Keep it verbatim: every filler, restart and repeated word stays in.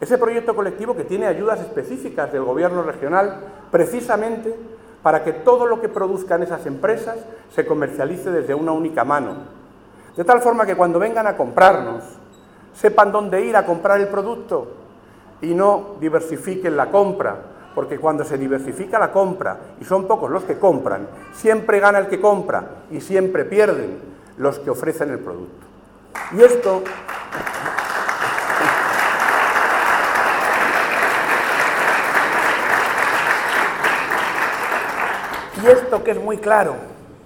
Ese proyecto colectivo que tiene ayudas específicas del gobierno regional precisamente para que todo lo que produzcan esas empresas se comercialice desde una única mano. De tal forma que cuando vengan a comprarnos, sepan dónde ir a comprar el producto y no diversifiquen la compra, porque cuando se diversifica la compra y son pocos los que compran, siempre gana el que compra y siempre pierden los que ofrecen el producto. Y esto... Y esto que es muy claro,